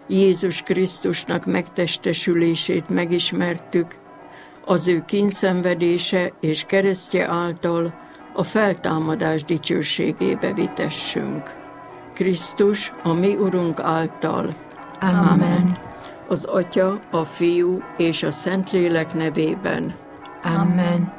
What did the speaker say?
Jézus Krisztusnak megtestesülését megismertük, az ő kínszenvedése és keresztje által a feltámadás dicsőségébe vitessünk. Krisztus, a mi Urunk által. Amen. Az Atya, a Fiú és a Szentlélek nevében. Amen.